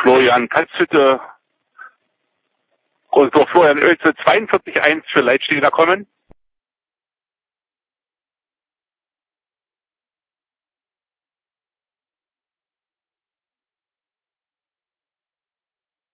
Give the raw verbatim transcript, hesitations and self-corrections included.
Florian Katzhütte und durch Florian Oelze zweiundvierzig eins für Leitstedter kommen.